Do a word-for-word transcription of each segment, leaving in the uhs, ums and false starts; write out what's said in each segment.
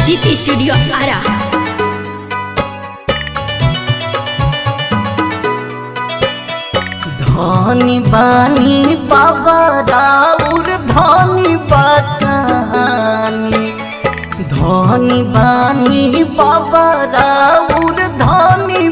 जीत स्टूडियो आरा। धनी बानी बाबा राउर धनी बानी, धनी बानी बाबा राउर धनी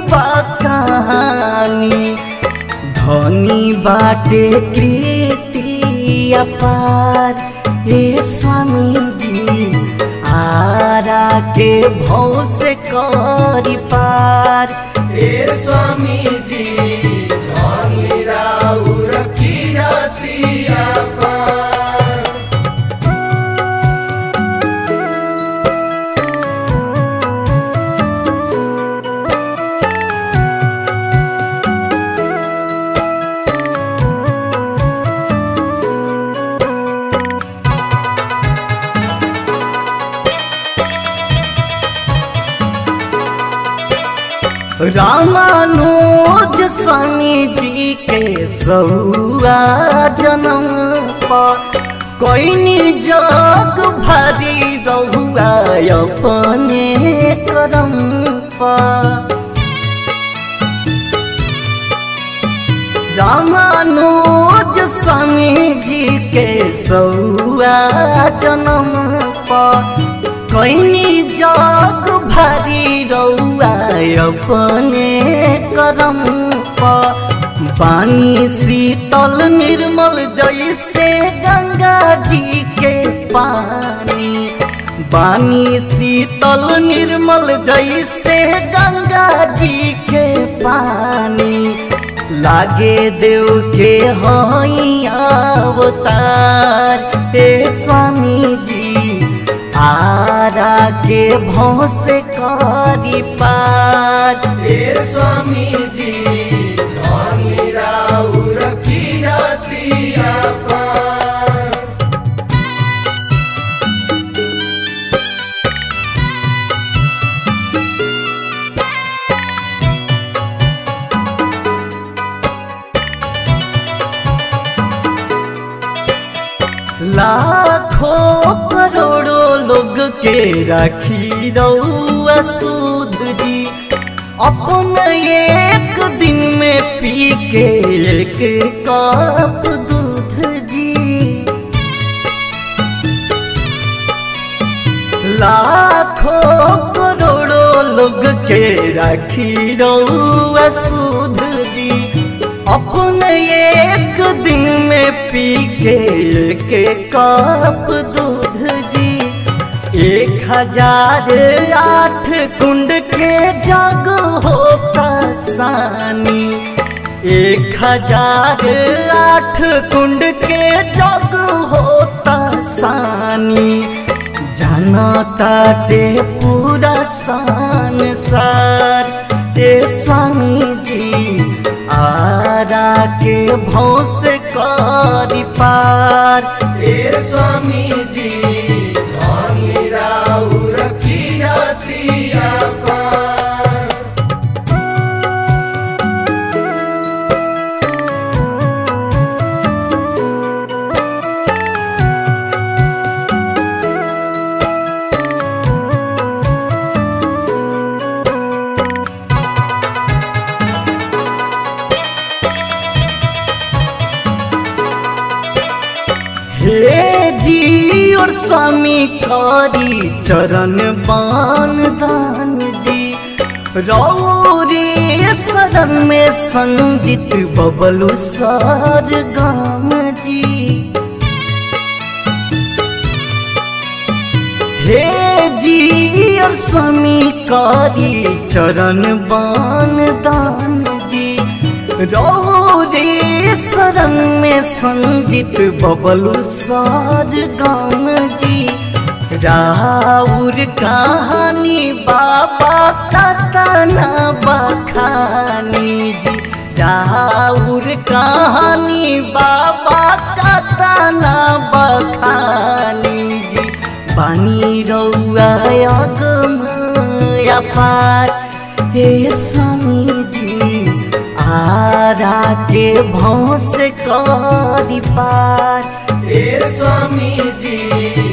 बानी, धनी बाटे कृति अपार हे स्वामी जी, आरा के भव से करी पार हे स्वामी जी, धनी राउर कीरति अपार। रामानुज स्वामी जी के सौआ जन्म पर कोई जग भरी रहुआ अपने करम पर। रामानुज स्वामी जी के सौआ जन्म पर कोई जग भरी रहुआ अपने करम पर। पानी शीतल निर्मल जैसे गंगा जी के पानी, पानी शीतल निर्मल जैसे गंगा जी के पानी, लागे देव के हई अवतार हे स्वामी जी, आरा के भव से करी पार हे स्वामी जी, धनी राउर कीरति अपार। लाखों करोड़ों लोग के राखी रउआ सूद जी, अपन एक दिन में पी के एक कप दूध जी। लाखों करोड़ों लोग के राखी रउआ सूद जी, अपन एक दिन में पी के एक कप दूध जी। एक हजार आठ कुंड के जग होता सानी, एक हजार आठ कुंड के जग होता सानी, जानता ते पूरा संसार ते स्वामी जी, आरा के भव से करी पार हे स्वामी जी, धनी राउर कीरति अपार। हे जी और स्वामी करी चरण बान दान जी, रौरे शरण में संजित बबलू सरगम जी। हे जी और स्वामी करी चरण बान दान जी, रौरे शरण में संजित बबलू सरगम जी। राउर कहानी बाबा कतना बखानी जी, राउर कहानी बाबा कतना बखानी जी। पानी रउआ अगम अपार हे स्वामी जी, आरा के भव से करी पार हे स्वामी जी।